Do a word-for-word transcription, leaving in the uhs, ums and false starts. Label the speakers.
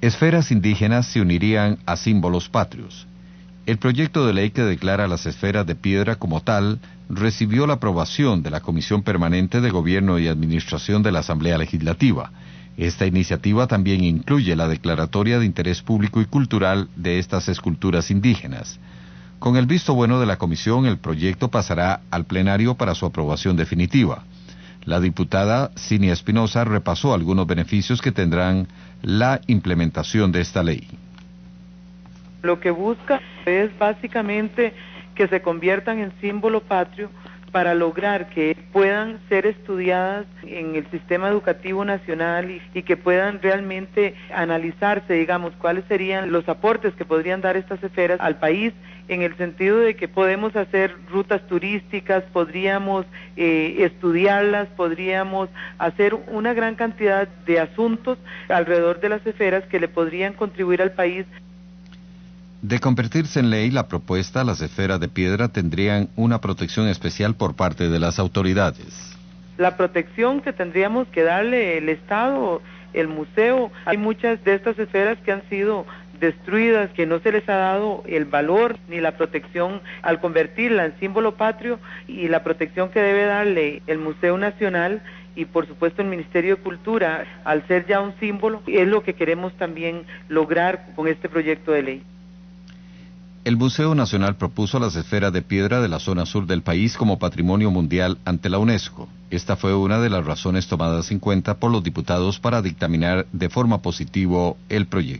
Speaker 1: Esferas indígenas se unirían a símbolos patrios. El proyecto de ley que declara las esferas de piedra como tal recibió la aprobación de la Comisión Permanente de Gobierno y Administración de la Asamblea Legislativa. Esta iniciativa también incluye la declaratoria de interés público y cultural de estas esculturas indígenas. Con el visto bueno de la Comisión, el proyecto pasará al plenario para su aprobación definitiva. La diputada Cinia Espinosa repasó algunos beneficios que tendrán la implementación de esta ley.
Speaker 2: Lo que busca es básicamente que se conviertan en símbolo patrio para lograr que puedan ser estudiadas en el sistema educativo nacional y, y que puedan realmente analizarse, digamos, cuáles serían los aportes que podrían dar estas esferas al país, en el sentido de que podemos hacer rutas turísticas, podríamos eh, estudiarlas, podríamos hacer una gran cantidad de asuntos alrededor de las esferas que le podrían contribuir al país.
Speaker 1: De convertirse en ley la propuesta, las esferas de piedra tendrían una protección especial por parte de las autoridades.
Speaker 2: La protección que tendríamos que darle el Estado, el museo, hay muchas de estas esferas que han sido destruidas, que no se les ha dado el valor ni la protección al convertirla en símbolo patrio, y la protección que debe darle el Museo Nacional y por supuesto el Ministerio de Cultura al ser ya un símbolo, es lo que queremos también lograr con este proyecto de ley.
Speaker 1: El Museo Nacional propuso las esferas de piedra de la zona sur del país como patrimonio mundial ante la UNESCO. Esta fue una de las razones tomadas en cuenta por los diputados para dictaminar de forma positiva el proyecto.